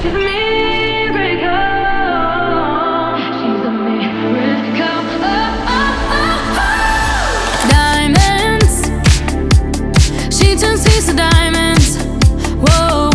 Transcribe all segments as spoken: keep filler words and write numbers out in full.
She's a miracle. She's a miracle. Oh, oh, oh, oh. Diamonds, she turns thieves to diamonds. Whoa,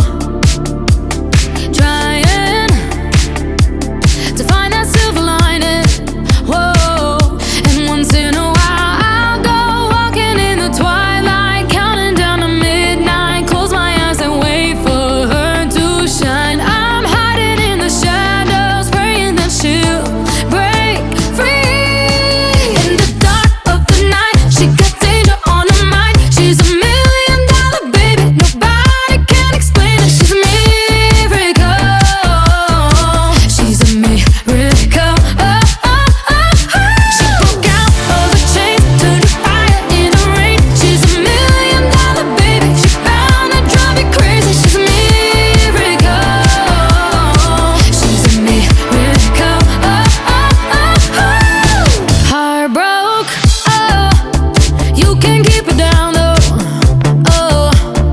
trying to find that silver lining. Whoa, and once in a while I'll go walking in the twilight, counting down to midnight. Close my eyes and wait for her to shine. I'm hiding in the shadows, praying that she'll break free. In the dark of the night, she got danger on her mind. She's a million dollar baby, nobody can explain it. She's a miracle. She's a miracle. Oh, oh, oh, oh. She broke out of her chains, turned to fire in the rain. She's a million dollar baby. She found that drive me crazy. She's a miracle. She's a miracle. Oh, oh, oh, oh. Heart broke. Oh, you can keep it down though. Oh,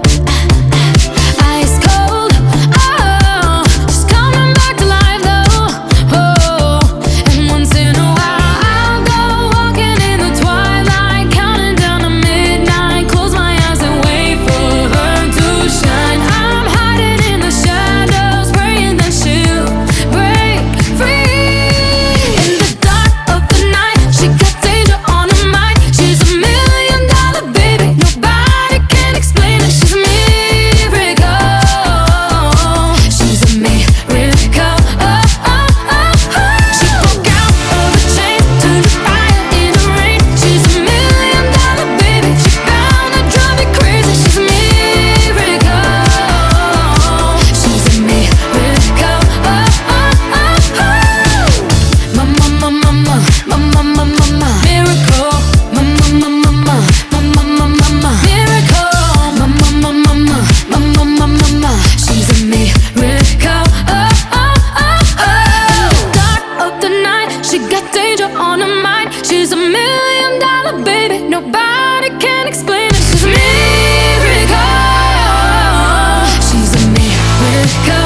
ice cold. Oh, she's coming back to life though. Oh, and once in a while I'll go walking in the twilight, counting down to midnight. Close my eyes and wait for her to shine. I'm hiding in the shadows, praying that she'll break free. In the dark of the night, she got danger on her mind. She's a million dollar baby, nobody can explain it. She's a miracle. She's a miracle. Oh, oh, oh, oh. She broke out of her chains, turned to fire in the rain. She's a million dollar baby. She found that drive me crazy. She's a miracle. She's a miracle. Oh, oh, oh, oh. Mama, mama, mama, mama, mama, mama, miracle. Mama, mama, mama, mama, mama, mama, miracle. Mama, mama, mama, mama, mama, mama. She's a miracle. Oh, oh, oh, oh. Dark of the night, she got danger on her mind. She's a million dollar baby, nobody can explain it. She's a miracle. She's a miracle.